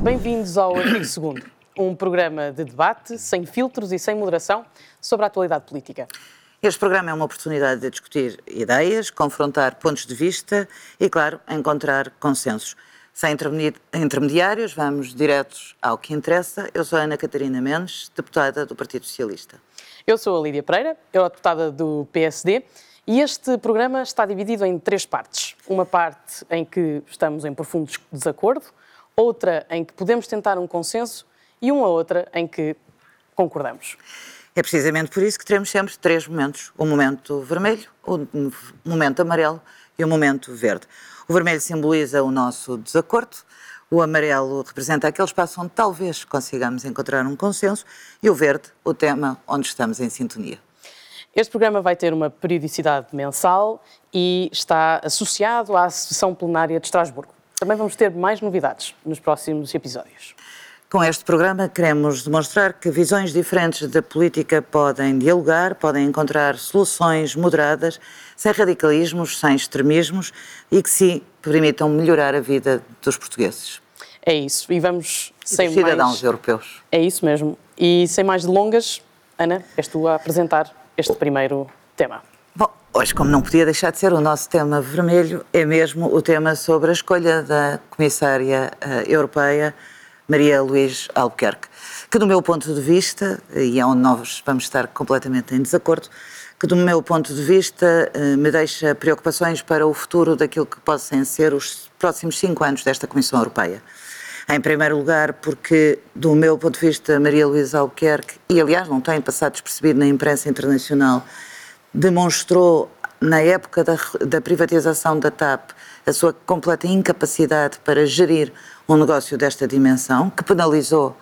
Bem-vindos ao Artigo 2º, um programa de debate, sem filtros e sem moderação, sobre a atualidade política. Este programa é uma oportunidade de discutir ideias, confrontar pontos de vista e, claro, encontrar consensos. Sem intermediários, vamos diretos ao que interessa. Eu sou a Ana Catarina Mendes, deputada do Partido Socialista. Eu sou a Lídia Pereira, eurodeputada do PSD, e este programa está dividido em 3 partes. Uma parte em que estamos em profundo desacordo, outra em que podemos tentar um consenso e uma outra em que concordamos. É precisamente por isso que teremos sempre 3 momentos. O momento vermelho, o momento amarelo e o momento verde. O vermelho simboliza o nosso desacordo, o amarelo representa aquele espaço onde talvez consigamos encontrar um consenso e o verde, o tema onde estamos em sintonia. Este programa vai ter uma periodicidade mensal e está associado à sessão plenária de Estrasburgo. Também vamos ter mais novidades nos próximos episódios. Com este programa queremos demonstrar que visões diferentes da política podem dialogar, podem encontrar soluções moderadas, sem radicalismos, sem extremismos e que sim permitam melhorar a vida dos portugueses. É isso, e vamos sem dos cidadãos europeus. É isso mesmo. E sem mais delongas, Ana, és tu a apresentar este primeiro tema. Bom, hoje, como não podia deixar de ser, o nosso tema vermelho é mesmo o tema sobre a escolha da Comissária Europeia, Maria Luís Albuquerque, que do meu ponto de vista, e é onde nós vamos estar completamente em desacordo, que do meu ponto de vista me deixa preocupações para o futuro daquilo que possam ser os próximos 5 anos desta Comissão Europeia. Em primeiro lugar, porque do meu ponto de vista Maria Luís Albuquerque, e aliás não tem passado despercebido na imprensa internacional, demonstrou na época da privatização da TAP a sua completa incapacidade para gerir um negócio desta dimensão, que penalizou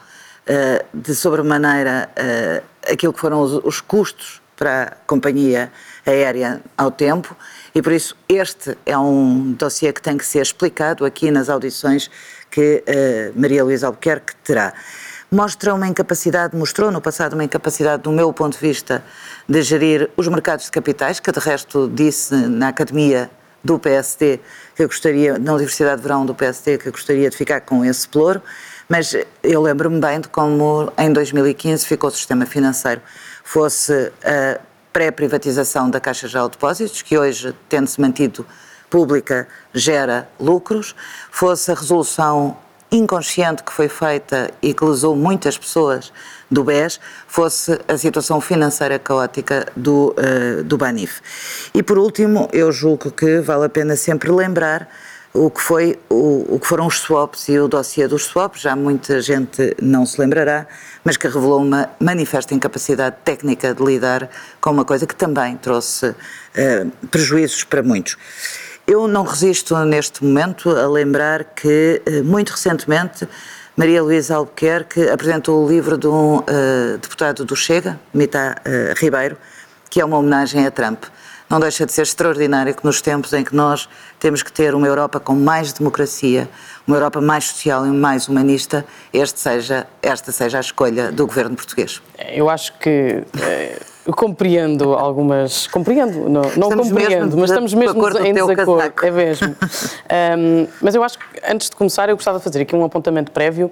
de sobremaneira aquilo que foram os custos para a companhia aérea ao tempo, e por isso este é um dossiê que tem que ser explicado aqui nas audições que Maria Luís Albuquerque terá. Mostrou no passado uma incapacidade, do meu ponto de vista, de gerir os mercados de capitais, que de resto disse na Academia do PSD, que eu gostaria, na Universidade de Verão do PSD, que eu gostaria de ficar com esse pelouro, mas eu lembro-me bem de como em 2015 ficou o sistema financeiro, fosse a pré-privatização da Caixa Geral de Depósitos, que hoje, tendo-se mantido pública, gera lucros, fosse a resolução inconsciente que foi feita e que lesou muitas pessoas do BES, fosse a situação financeira caótica do Banif. E por último, eu julgo que vale a pena sempre lembrar o que foram os swaps e o dossiê dos swaps, já muita gente não se lembrará, mas que revelou uma manifesta incapacidade técnica de lidar com uma coisa que também trouxe prejuízos para muitos. Eu não resisto neste momento a lembrar que, muito recentemente, Maria Luísa Albuquerque apresentou o livro de um deputado do Chega, Mita Ribeiro, que é uma homenagem a Trump. Não deixa de ser extraordinário que nos tempos em que nós temos que ter uma Europa com mais democracia, uma Europa mais social e mais humanista, esta seja a escolha do governo português. Eu acho que eu compreendo algumas... Não compreendo, mas estamos mesmo em desacordo. É mesmo. Mas eu acho que, antes de começar, eu gostava de fazer aqui um apontamento prévio,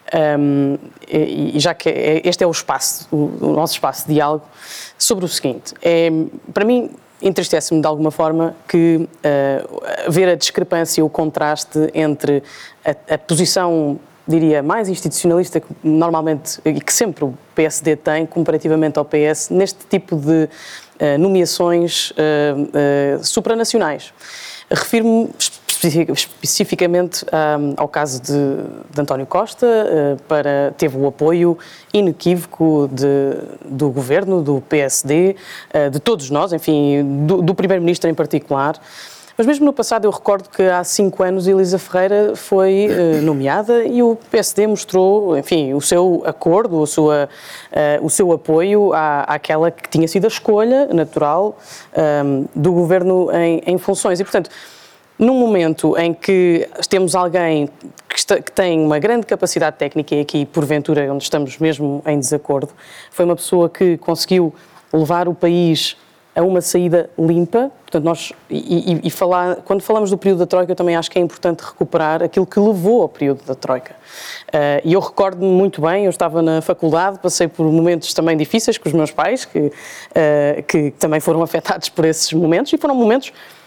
e já que este é o nosso espaço de diálogo, sobre o seguinte. Para mim, entristece-me de alguma forma que ver a discrepância, o contraste entre a posição, diria, mais institucionalista que normalmente e que sempre o PSD tem comparativamente ao PS neste tipo de nomeações supranacionais. Refiro-me especificamente ao caso de António Costa, teve o apoio inequívoco do governo, do PSD, de todos nós, enfim, do primeiro-ministro em particular. Mas mesmo no passado eu recordo que há 5 anos Elisa Ferreira foi nomeada e o PSD mostrou, enfim, o seu acordo, o seu apoio àquela que tinha sido a escolha natural do governo em funções. E, portanto, num momento em que temos alguém que tem uma grande capacidade técnica, e aqui, porventura, onde estamos mesmo em desacordo, foi uma pessoa que conseguiu levar o país a uma saída limpa. Portanto, quando falamos do período da Troika, eu também acho que é importante recuperar aquilo que levou ao período da Troika. E eu recordo-me muito bem, eu estava na faculdade, passei por momentos também difíceis com os meus pais, que também foram afetados por esses momentos, e foram momentos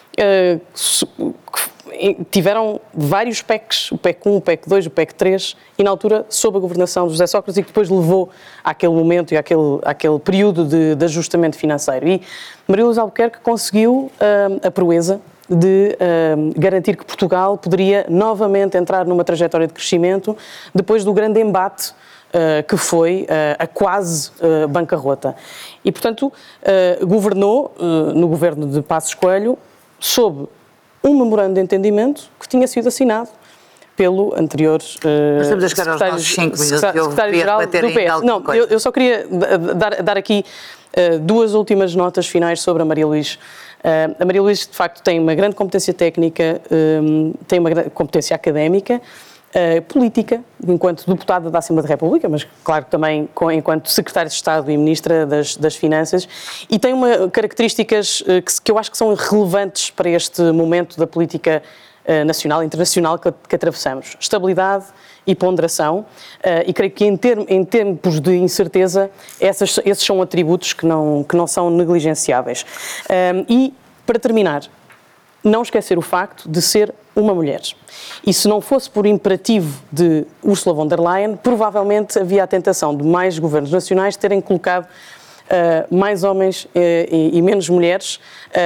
que tiveram vários PECs, o PEC 1, o PEC 2, o PEC 3, e na altura sob a governação de José Sócrates, e que depois levou àquele momento e àquele período de ajustamento financeiro. E Maria Luísa Albuquerque conseguiu a proeza de garantir que Portugal poderia novamente entrar numa trajetória de crescimento depois do grande embate que foi a quase bancarrota. E, portanto, governou no governo de Passos Coelho sob um memorando de entendimento que tinha sido assinado pelo anterior estamos a chegar aos nossos 5 minutos, secretário-geral do PS. Não, eu só queria dar aqui duas últimas notas finais sobre a Maria Luís. A Maria Luís, de facto, tem uma grande competência técnica, tem uma grande competência académica, política, enquanto deputada da Assembleia da República, mas claro também enquanto secretária de Estado e ministra das Finanças, e tem características que eu acho que são relevantes para este momento da política nacional e internacional que atravessamos. Estabilidade e ponderação, e creio que em tempos de incerteza esses são atributos que não são negligenciáveis. E, para terminar, não esquecer o facto de ser uma mulher. E se não fosse por imperativo de Ursula von der Leyen, provavelmente havia a tentação de mais governos nacionais terem colocado mais homens e menos mulheres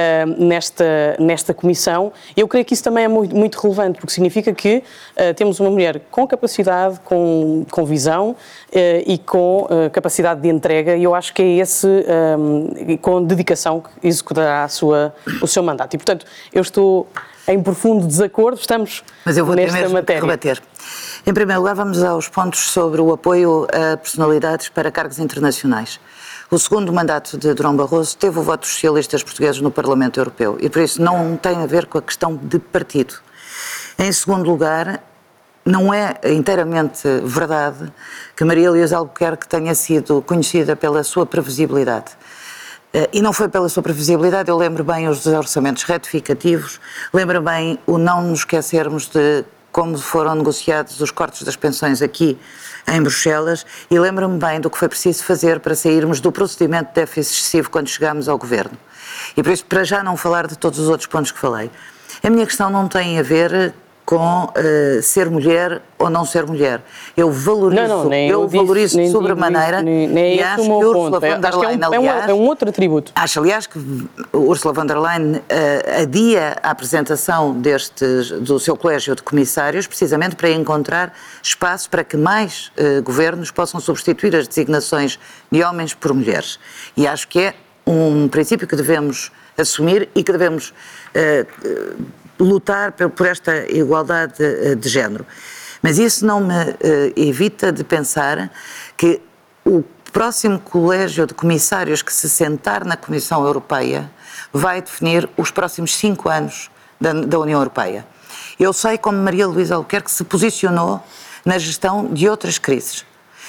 nesta comissão. Eu creio que isso também é muito relevante, porque significa que temos uma mulher com capacidade, com visão e com capacidade de entrega, e eu acho que é esse, com dedicação, que executará o seu mandato. E, portanto, eu estou em profundo desacordo, estamos Mas eu vou ter nesta mesmo matéria. Que rebater. Em primeiro lugar, vamos aos pontos sobre o apoio a personalidades para cargos internacionais. O segundo mandato de Durão Barroso teve o voto dos socialistas portugueses no Parlamento Europeu e, por isso, não tem a ver com a questão de partido. Em segundo lugar, não é inteiramente verdade que Maria Luísa Albuquerque tenha sido conhecida pela sua previsibilidade. E não foi pela sua previsibilidade, eu lembro bem os orçamentos retificativos, lembro bem o não nos esquecermos de como foram negociados os cortes das pensões aqui em Bruxelas, e lembro-me bem do que foi preciso fazer para sairmos do procedimento de déficit excessivo quando chegámos ao governo. E por isso, para já não falar de todos os outros pontos que falei, a minha questão não tem a ver com ser mulher ou não ser mulher. Eu valorizo sobremaneira e acho que Ursula von der Leyen, aliás, é um outro atributo. Acho, aliás, que Ursula von der Leyen adia a apresentação do seu colégio de comissários precisamente para encontrar espaço para que mais governos possam substituir as designações de homens por mulheres. E acho que é um princípio que devemos assumir e que devemos lutar por esta igualdade de género. Mas isso não me evita de pensar que o próximo colégio de comissários que se sentar na Comissão Europeia vai definir os próximos 5 anos da União Europeia. Eu sei como Maria Luísa Albuquerque se posicionou na gestão de outras crises.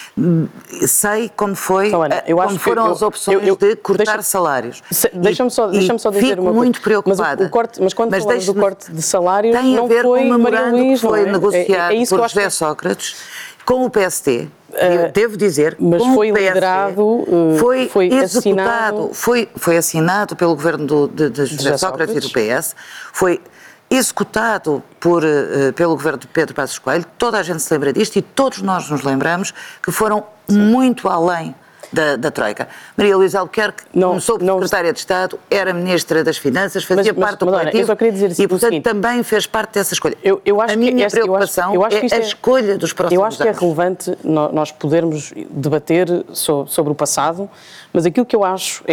Sei como foram as opções de cortar salários. Deixa-me só dizer uma coisa. Fico muito preocupada. Mas quando falamos do corte de salários, tem não a ver foi com o memorando Maria Luísa, que foi negociado por por José Sócrates com o PSD. Devo dizer, mas com foi o PSD, liderado, foi executado, foi assinado pelo governo de José Sócrates e do PS, foi executado pelo governo de Pedro Passos Coelho. Toda a gente se lembra disto e todos nós nos lembramos que foram muito além da Troika. Maria Luísa Albuquerque começou por secretária de Estado, era ministra das Finanças, fazia parte do coletivo, eu só queria dizer e portanto também fez parte dessa escolha. A minha preocupação é a escolha dos próximos anos. Eu acho que é relevante nós podermos debater sobre o passado, mas aquilo que eu acho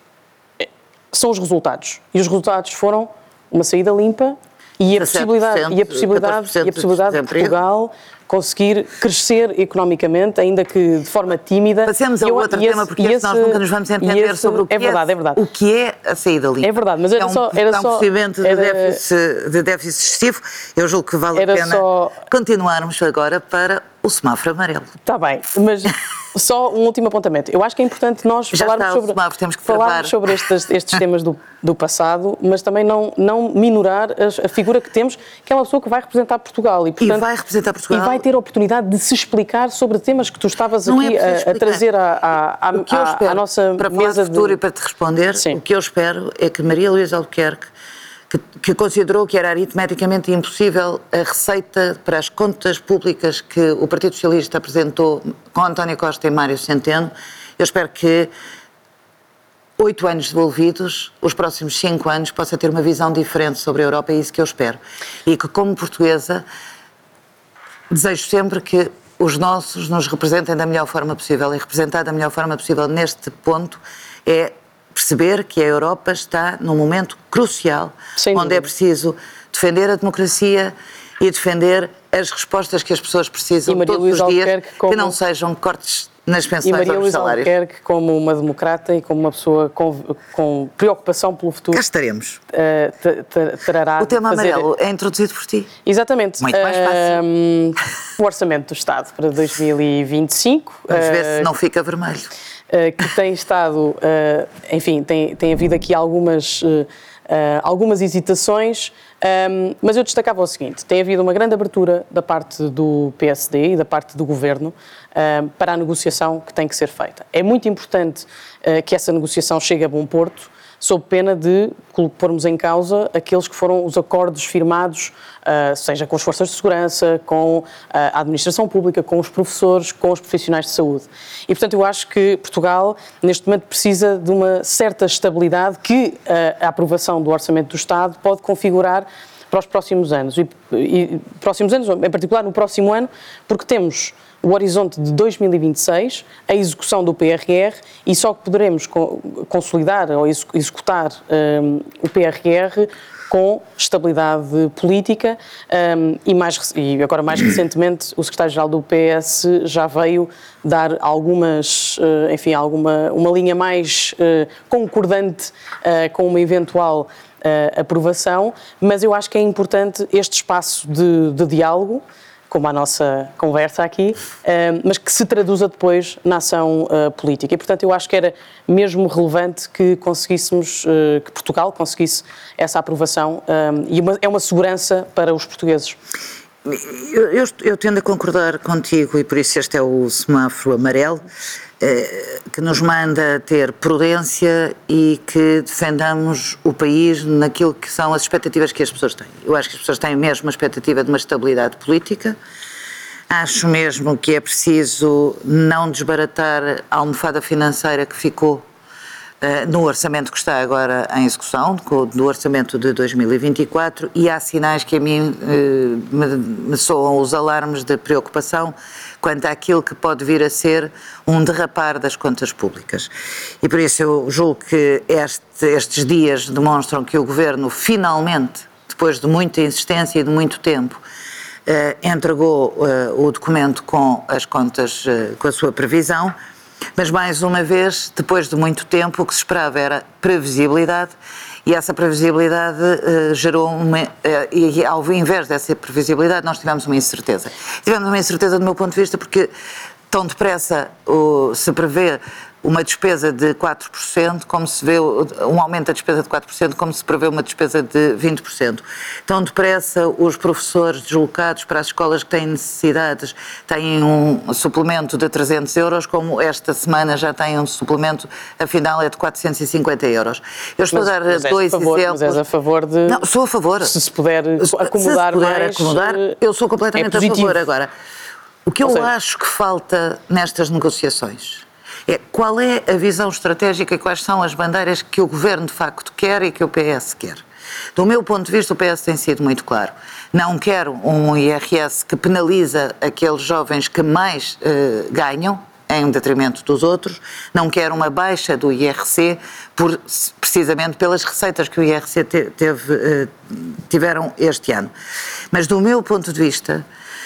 são os resultados. E os resultados foram uma saída limpa e a possibilidade de Portugal conseguir crescer economicamente, ainda que de forma tímida. Passemos a outro tema, porque nós nunca nos vamos entender sobre o que o que é a saída limpa. É verdade, mas era só... um procedimento de déficit excessivo. Eu julgo que vale a pena continuarmos agora para o semáforo amarelo. Está bem, mas só um último apontamento. Eu acho que é importante nós falarmos sobre estes temas do passado, mas também não minorar a figura que temos, que é uma pessoa que vai representar Portugal. E vai representar Portugal. E vai ter a oportunidade de se explicar sobre temas que tu estavas aqui a trazer à nossa para mesa falar de futuro e para te responder, sim. O que eu espero é que Maria Luísa Albuquerque, que considerou que era aritmeticamente impossível a receita para as contas públicas que o Partido Socialista apresentou com António Costa e Mário Centeno, eu espero que 8 anos devolvidos, os próximos 5 anos, possa ter uma visão diferente sobre a Europa, é isso que eu espero. E que, como portuguesa, desejo sempre que os nossos nos representem da melhor forma possível, e representar da melhor forma possível neste ponto é perceber que a Europa está num momento crucial, onde é preciso defender a democracia e defender as respostas que as pessoas precisam todos os dias, que não sejam cortes nas pensões ou nos salários. E Maria Luísa Albuquerque, como uma democrata e como uma pessoa com preocupação pelo futuro... Cá estaremos. Trará o tema amarelo é introduzido por ti. Exatamente. Muito mais fácil. O Orçamento do Estado para 2025. Vamos ver se não fica vermelho. Que tem estado, enfim, tem havido aqui algumas hesitações, mas eu destacava o seguinte: tem havido uma grande abertura da parte do PSD e da parte do Governo para a negociação que tem que ser feita. É muito importante que essa negociação chegue a bom porto, sob pena de pormos em causa aqueles que foram os acordos firmados, seja com as forças de segurança, com a administração pública, com os professores, com os profissionais de saúde. E, portanto, eu acho que Portugal, neste momento, precisa de uma certa estabilidade que a aprovação do Orçamento do Estado pode configurar para os próximos anos. E próximos anos, em particular no próximo ano, porque temos o horizonte de 2026, a execução do PRR, e só poderemos consolidar ou executar o PRR com estabilidade política e agora mais recentemente o secretário-geral do PS já veio dar uma linha mais concordante com uma eventual aprovação, mas eu acho que é importante este espaço de diálogo, como a nossa conversa aqui, mas que se traduza depois na ação política. E, portanto, eu acho que era mesmo relevante que conseguíssemos, que Portugal conseguisse essa aprovação, e é uma segurança para os portugueses. Eu tendo a concordar contigo, e por isso este é o semáforo amarelo, que nos manda ter prudência e que defendamos o país naquilo que são as expectativas que as pessoas têm. Eu acho que as pessoas têm mesmo a expectativa de uma estabilidade política. Acho mesmo que é preciso não desbaratar a almofada financeira que ficou no orçamento que está agora em execução, do orçamento de 2024, e há sinais que a mim me soam os alarmes de preocupação quanto àquilo que pode vir a ser um derrapar das contas públicas. E por isso eu julgo que estes dias demonstram que o Governo finalmente, depois de muita insistência e de muito tempo, entregou o documento com as contas, com a sua previsão. Mas, mais uma vez, depois de muito tempo, o que se esperava era previsibilidade, e essa previsibilidade gerou e ao invés dessa previsibilidade nós tivemos uma incerteza. Tivemos uma incerteza do meu ponto de vista porque tão depressa se prevê uma despesa de 4%, como se vê um aumento da despesa de 4%, como se prevê uma despesa de 20%. Tão depressa os professores deslocados para as escolas que têm necessidades têm um suplemento de 300 euros, como esta semana já têm um suplemento, afinal é de 450 euros. Eu estou a dar dois exemplos. Mas és a favor de... Não, sou a favor. Se puder acomodar mais... Eu sou completamente a favor. Agora, o que eu acho que falta nestas negociações é qual é a visão estratégica e quais são as bandeiras que o Governo de facto quer e que o PS quer. Do meu ponto de vista, o PS tem sido muito claro. Não quero um IRS que penaliza aqueles jovens que mais ganham, em detrimento dos outros. Não quero uma baixa do IRC, precisamente pelas receitas que o IRC tiveram este ano. Mas do meu ponto de vista,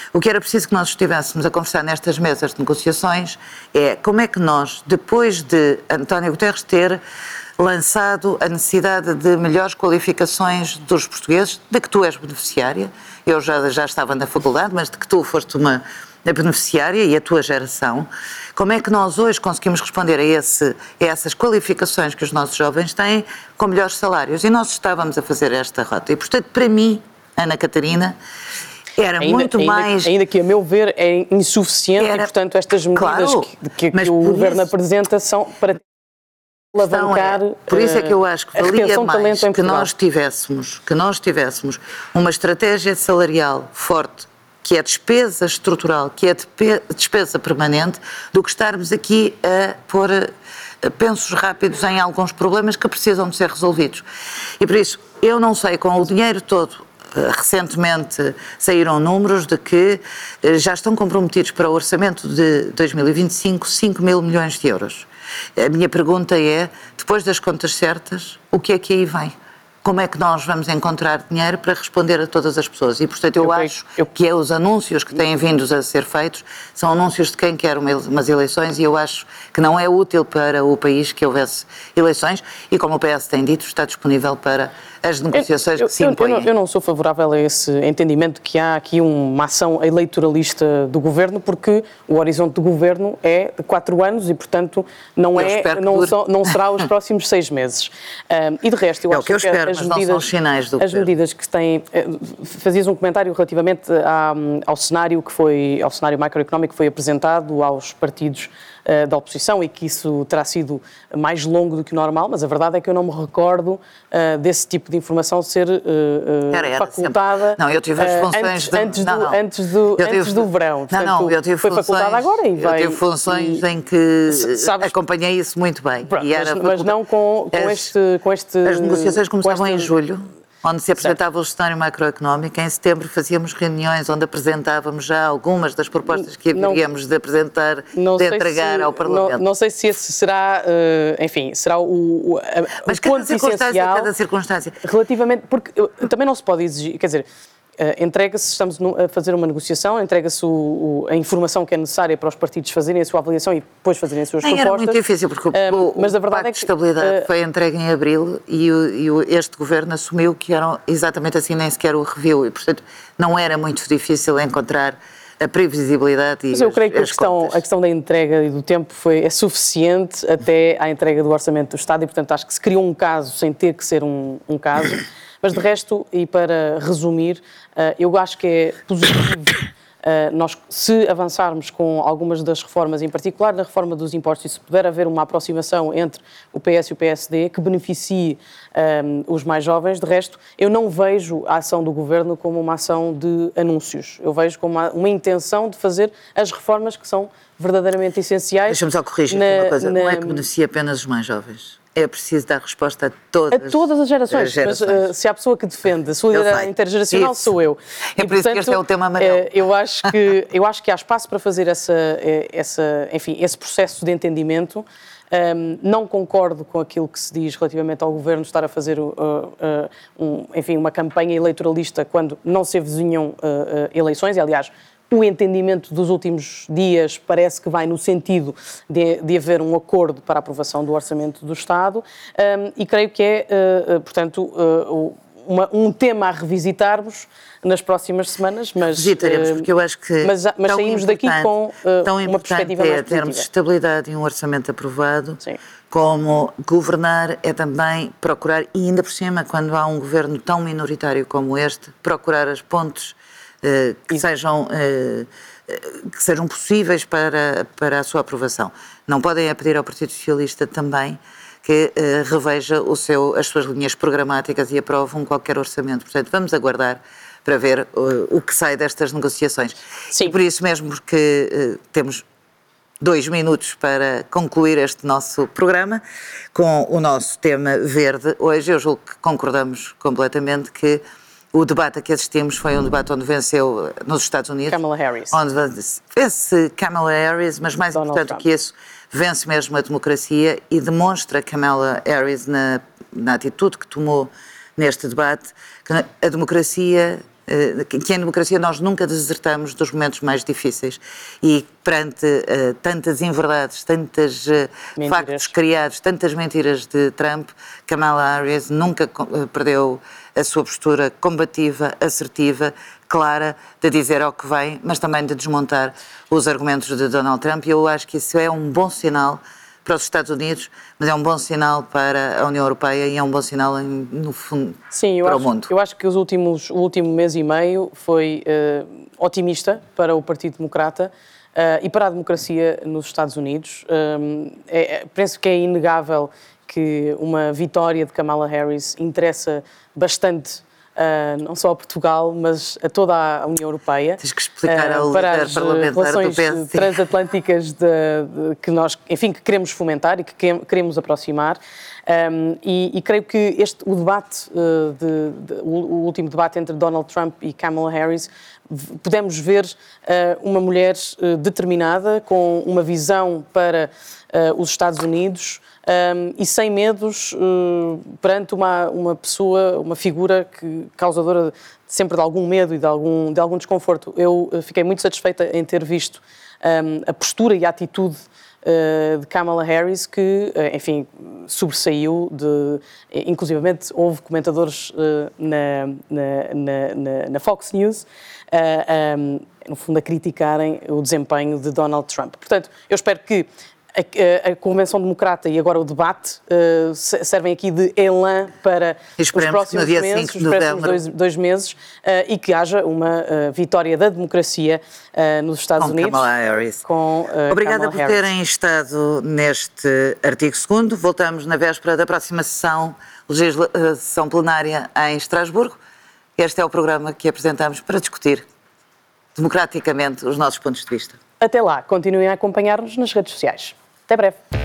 O que era preciso que nós estivéssemos a conversar nestas mesas de negociações é como é que nós, depois de António Guterres ter lançado a necessidade de melhores qualificações dos portugueses, de que tu és beneficiária, eu já estava na faculdade, mas de que tu foste uma beneficiária e a tua geração, como é que nós hoje conseguimos responder a essas qualificações que os nossos jovens têm com melhores salários? E nós estávamos a fazer esta rota. E, portanto, para mim, Ana Catarina, era muito mais... Ainda que, a meu ver, é insuficiente e, portanto, estas medidas que o Governo apresenta são para alavancar... Por isso é que eu acho que valia mais que nós tivéssemos uma estratégia salarial forte, que é despesa estrutural, que é despesa permanente, do que estarmos aqui a pôr pensos rápidos em alguns problemas que precisam de ser resolvidos. E por isso, eu não sei, com o dinheiro todo, recentemente saíram números de que já estão comprometidos para o orçamento de 2025 5 mil milhões de euros. A minha pergunta é, depois das contas certas, o que é que aí vem? Como é que nós vamos encontrar dinheiro para responder a todas as pessoas? E, portanto, eu acho que os anúncios que têm vindo a ser feitos são anúncios de quem quer umas eleições, e eu acho que não é útil para o país que houvesse eleições, e como o PS tem dito, está disponível para as negociações que se impõem. Eu não sou favorável a esse entendimento que há aqui uma ação eleitoralista do Governo, porque o horizonte do Governo é de 4 anos e, portanto, não será os próximos 6 meses. E, de resto, eu acho que as medidas que têm... Fazias um comentário relativamente ao cenário macroeconómico que foi apresentado aos partidos da oposição e que isso terá sido mais longo do que o normal, mas a verdade é que eu não me recordo desse tipo de informação ser facultada. Não, eu tive as funções antes do verão. Portanto, eu tive foi facultada agora e vai... Eu tive funções em que acompanhei isso muito bem. Pronto, mas não com este... As negociações começavam em julho, onde se apresentava o cenário macroeconómico. Em setembro fazíamos reuniões onde apresentávamos já algumas das propostas que haveríamos de apresentar, de entregar ao Parlamento. Não sei se esse será, será o ponto essencial. Cada circunstância. Relativamente, porque também não se pode exigir, quer dizer, entrega-se, estamos a fazer uma negociação, entrega-se a informação que é necessária para os partidos fazerem a sua avaliação e depois fazerem as suas propostas. Era muito difícil, porque mas a verdade Pacto de Estabilidade foi entregue em abril e este Governo assumiu que eram exatamente assim, nem sequer o reviu, e, portanto, não era muito difícil encontrar a previsibilidade e mas eu creio que a questão da entrega e do tempo é suficiente até à entrega do Orçamento do Estado e, portanto, acho que se criou um caso sem ter que ser um caso. Mas, de resto, e para resumir, eu acho que é positivo nós, se avançarmos com algumas das reformas, em particular na reforma dos impostos, e se puder haver uma aproximação entre o PS e o PSD que beneficie os mais jovens. De resto, eu não vejo a ação do Governo como uma ação de anúncios. Eu vejo como uma intenção de fazer as reformas que são verdadeiramente essenciais. Deixa-me só corrigir uma coisa. Não é que beneficia apenas os mais jovens. É preciso dar resposta a todas as gerações. Mas se há pessoa que defende a solidariedade intergeracional, sou eu. É por isso que este é o tema amarelo. Eu acho que há espaço para fazer esse processo de entendimento. Não concordo com aquilo que se diz relativamente ao Governo estar a fazer uma campanha eleitoralista quando não se avizinham eleições. E, aliás, o entendimento dos últimos dias parece que vai no sentido de haver um acordo para a aprovação do Orçamento do Estado e creio que é, portanto, um tema a revisitarmos nas próximas semanas. Revisitaremos, porque eu acho que mas saímos daqui com uma perspectiva mais positiva. Termos de estabilidade e um orçamento aprovado. Sim. Como governar é também procurar, e ainda por cima, quando há um governo tão minoritário como este, procurar as pontes que sejam possíveis para a sua aprovação. Não podem pedir ao Partido Socialista também que reveja as suas linhas programáticas e aprove qualquer orçamento. Portanto, vamos aguardar para ver o que sai destas negociações. Sim. E por isso mesmo, porque temos 2 minutos para concluir este nosso programa com o nosso tema verde. Hoje eu julgo que concordamos completamente que o debate a que assistimos foi um debate onde venceu nos Estados Unidos. Kamala Harris. Onde vence Kamala Harris, mas mais importante que isso, vence mesmo a democracia e demonstra Kamala Harris na atitude que tomou neste debate, que a democracia que em democracia nós nunca desertamos dos momentos mais difíceis. E perante tantas inverdades, tantos factos criados, tantas mentiras de Trump, Kamala Harris nunca perdeu a sua postura combativa, assertiva, clara, de dizer ao que vem, mas também de desmontar os argumentos de Donald Trump. E eu acho que isso é um bom sinal para os Estados Unidos, mas é um bom sinal para a União Europeia e é um bom sinal, no fundo, para o mundo. Eu acho que o último mês e meio foi otimista para o Partido Democrata e para a democracia nos Estados Unidos. Penso que é inegável que uma vitória de Kamala Harris interessa bastante não só a Portugal, mas a toda a União Europeia. Tens que explicar ao para líder as parlamentar relações do PSD transatlânticas que nós, enfim, que queremos fomentar e que queremos aproximar. E creio que o debate, o último debate entre Donald Trump e Kamala Harris, podemos ver uma mulher determinada, com uma visão para os Estados Unidos, e sem medos perante uma pessoa, uma figura causadora sempre de algum medo e de algum desconforto. Eu fiquei muito satisfeita em ter visto a postura e a atitude de Kamala Harris, que, enfim, sobressaiu inclusivamente houve comentadores na Fox News, no fundo a criticarem o desempenho de Donald Trump. Portanto, eu espero que a Convenção Democrata e agora o debate servem aqui de elan para os próximos meses, os próximos 2 meses, e que haja uma vitória da democracia nos Estados Unidos. Kamala Harris. Obrigada por terem estado neste artigo 2º. Voltamos na véspera da próxima sessão plenária em Estrasburgo. Este é o programa que apresentamos para discutir democraticamente os nossos pontos de vista. Até lá, continuem a acompanhar-nos nas redes sociais. Até breve.